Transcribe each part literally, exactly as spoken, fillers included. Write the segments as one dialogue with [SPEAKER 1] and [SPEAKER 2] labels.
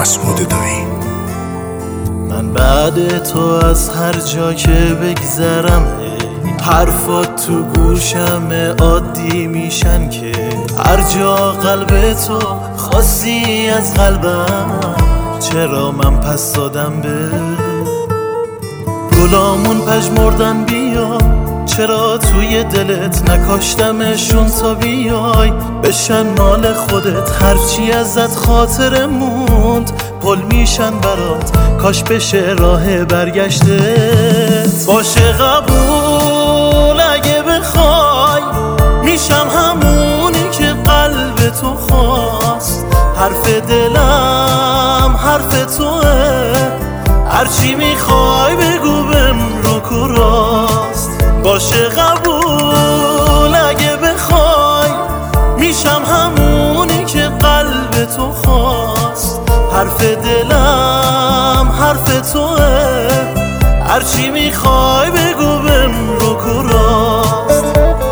[SPEAKER 1] مسعود دایی.
[SPEAKER 2] من بعد تو از هر جا که بگذرم حرفات تو گوشم عادی میشن که هر جا قلب تو خاصی از قلبم. چرا من پس دادم به گلامون پژمردن بیا؟ چرا توی دلت نکاشتمشون تا بیای بشن مال خودت؟ هرچی ازت خاطره موند پل میشن برات، کاش بشه راه برگشتت. باشه قبول اگه بخوای میشم همونی که قلب تو خواست. حرف دلم حرف توه، هرچی میخوای بگو بهم رک و راست. باشه قبول اگه بخوای میشم همونی که قلب تو خواست. حرف دلم حرف توه، هرچی میخوای بگو بهم رک و راست.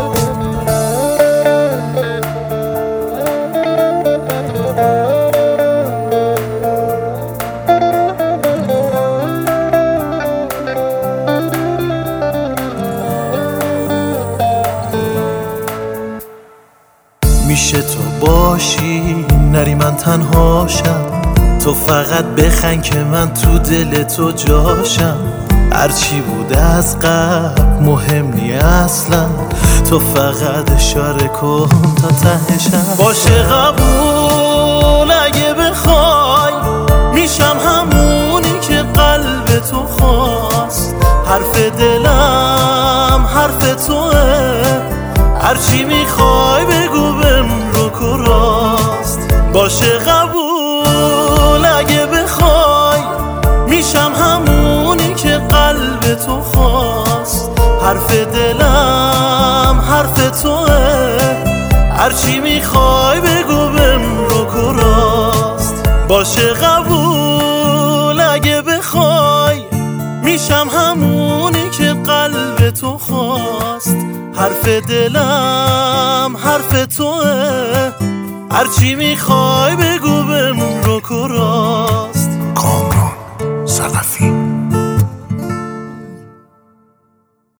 [SPEAKER 2] میشه تو باشی نری من تنهاشم، تو فقط بخن که من تو دل تو جاشم. هرچی بوده از قبل مهم نی اصلا، تو فقط اشاره کن تا تهشم. باشه قبول اگه بخوای میشم همونی که قلب تو خواست. حرف دلم حرف توه، هرچی میخوای بگو بهم رک و راست. باشه قبول اگه بخوای میشم همونی که قلب تو خواست. حرف دلم حرف توه، هرچی میخوای بگو بهم رک و راست. باشه قبول اگه بخوای میشم همونی که قلب تو خواست. حرف دلم حرف توه، هرچی میخوای بگو بهم رک و راست.
[SPEAKER 1] کامران ثقفی.